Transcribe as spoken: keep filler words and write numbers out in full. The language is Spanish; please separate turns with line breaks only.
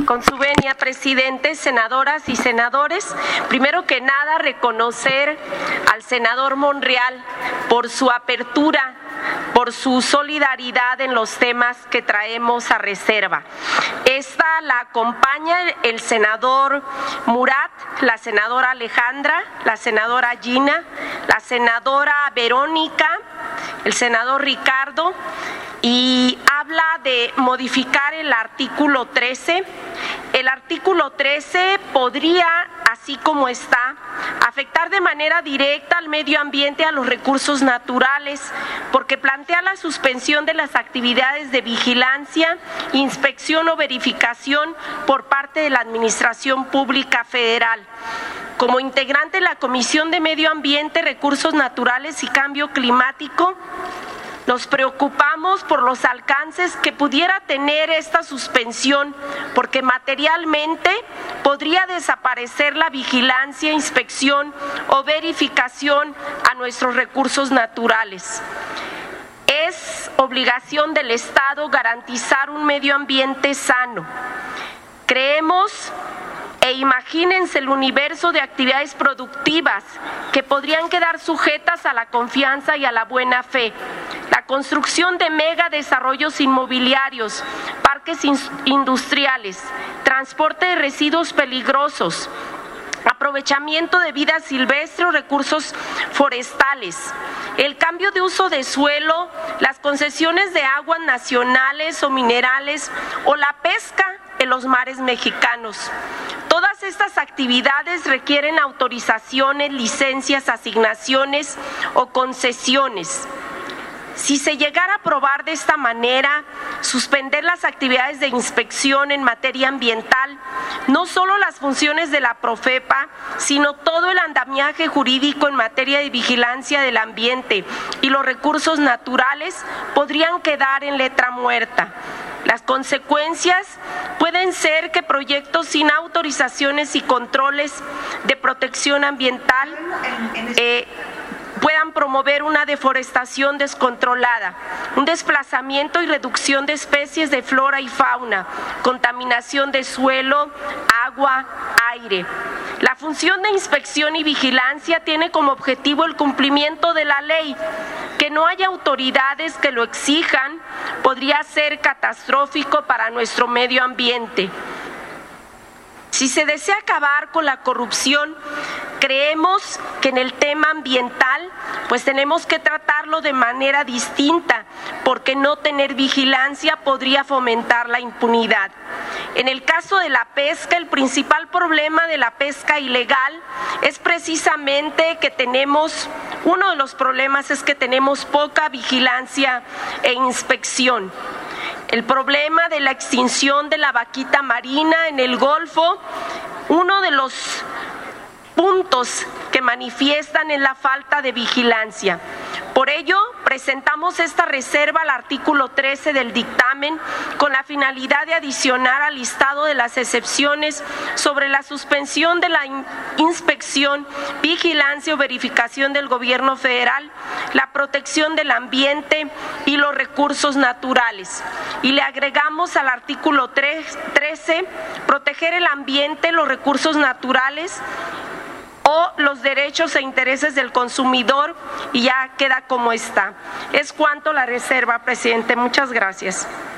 Con su venia, presidente, senadoras y senadores, primero que nada reconocer al senador Monreal por su apertura, por su solidaridad en los temas que traemos a reserva. Esta la acompaña el senador Murat, la senadora Alejandra, la senadora Gina, la senadora Verónica, el senador Ricardo, y habla de modificar el artículo trece. El artículo trece podría, así como está, afectar de manera directa al medio ambiente, a los recursos naturales, porque plantea la suspensión de las actividades de vigilancia, inspección o verificación por parte de la Administración Pública Federal. Como integrante de la Comisión de Medio Ambiente, Recursos Naturales y Cambio Climático, nos preocupamos por los alcances que pudiera tener esta suspensión, porque materialmente podría desaparecer la vigilancia, inspección o verificación a nuestros recursos naturales. Es obligación del Estado garantizar un medio ambiente sano. Creemos e imagínense el universo de actividades productivas que podrían quedar sujetas a la confianza y a la buena fe. La construcción de mega desarrollos inmobiliarios, parques industriales, transporte de residuos peligrosos, aprovechamiento de vida silvestre o recursos forestales, el cambio de uso de suelo, las concesiones de aguas nacionales o minerales o la pesca en los mares mexicanos. Todas estas actividades requieren autorizaciones, licencias, asignaciones o concesiones. Si se llegara a aprobar de esta manera, suspender las actividades de inspección en materia ambiental, no solo las funciones de la Profepa, sino todo el andamiaje jurídico en materia de vigilancia del ambiente y los recursos naturales podrían quedar en letra muerta. Las consecuencias pueden ser que proyectos sin autorizaciones y controles de protección ambiental eh, puedan promover una deforestación descontrolada, un desplazamiento y reducción de especies de flora y fauna, contaminación de suelo, agua, aire. La función de inspección y vigilancia tiene como objetivo el cumplimiento de la ley. Que no haya autoridades que lo exijan podría ser catastrófico para nuestro medio ambiente. Si se desea acabar con la corrupción, creemos que en el tema ambiental, pues tenemos que tratarlo de manera distinta, porque no tener vigilancia podría fomentar la impunidad. En el caso de la pesca, el principal problema de la pesca ilegal es precisamente que tenemos, uno de los problemas es que tenemos poca vigilancia e inspección. El problema de la extinción de la vaquita marina en el Golfo, uno de los puntos que manifiestan en la falta de vigilancia. Por ello, presentamos esta reserva al artículo trece del dictamen con la finalidad de adicionar al listado de las excepciones sobre la suspensión de la inspección, vigilancia o verificación del gobierno federal, la protección del ambiente y los recursos naturales. Y le agregamos al artículo trece, proteger el ambiente, los recursos naturales o los derechos e intereses del consumidor, y ya queda como está. Es cuanto la reserva, presidente. Muchas gracias.